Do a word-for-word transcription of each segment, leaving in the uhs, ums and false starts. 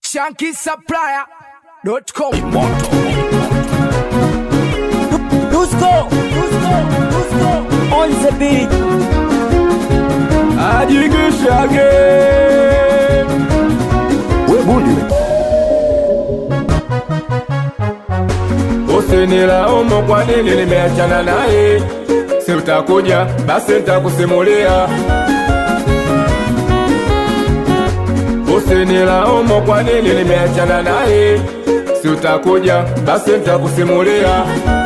Shanky Supplier dot com. Dusko, Dusko, Dusko, on the beat. Ajigishage Webundi Usinilaumu kwa nini nimeachana naye. Si utakuja basi nitakusimulia. Usinilaumu kwa nini nimeachana naye. Si utakuja basi nitakusimulia.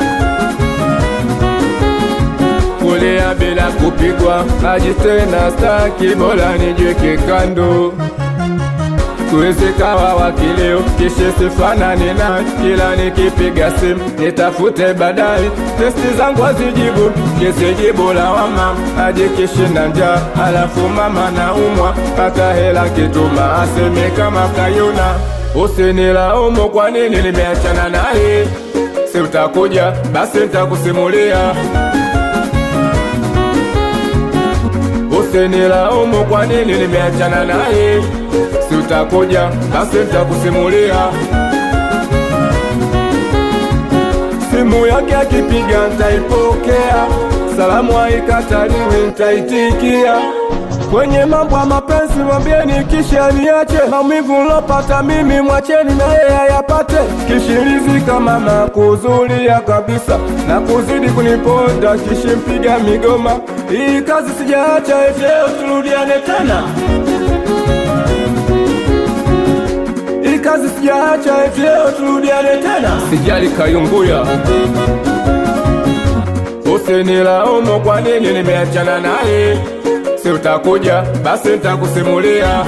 Kulia bila kupigwa maji tena staki, bora nijiweke kando. Tuwezi kawa wakileo kisha sifanani na kila nikipiga simu nitafute baadaye. Testi zangu hazijibu kisijibu lawama, aje kishinda njaa alafu mama na umwa paka hela kituma aseme kama kayuna. Usinilaumu kwa nini nimeachana naye. Si utakuja basi nitakusimulia. Usinilaumu kwa nini nimeachana naye. Si utakuja basi nitakusimulia. Simu yake akipiga nitaipokea, salamu haikataliwi nitaitikia. Kwenye mambo ya mapenzi mwambieni kisha niache, maumivu nilopata mimi mwacheni na yeye ayapate. Kishirizi kama makuzulia kabisa na kuzidi kuniponda kishimpiga migoma. Hii kazi sijaacha eteo turudiane tena. Hii kazi sijaacha eteo turudiane tena. Sijali kayunguya. Usinilaumu kwa nini nimeachana naye. Si utakuja basi nitakusimulia.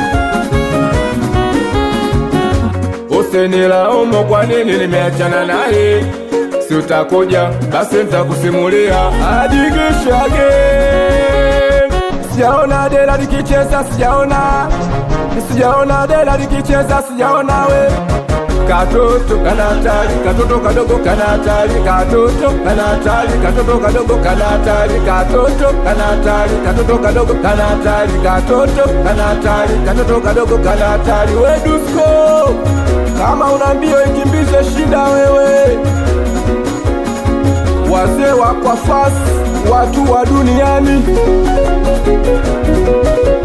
Usinilaumu kwa nini nimeachana naye. Si utakuja basi nitakusimulia. Ajigishage sijaona dela likicheza, sijaona sijaona dela likicheza, sijaona we. Katoto kanatali, katoto kadogo kanatali, katoto kanatali, katoto kadogo kanatali, katoto kanatali, katoto kadogo kanatali, katoto kanatali, katoto kadogo kanatali. We Dusko, kama unaambia ikimbize shida wewe. Wazee wa kwa fast, watu wa duniani.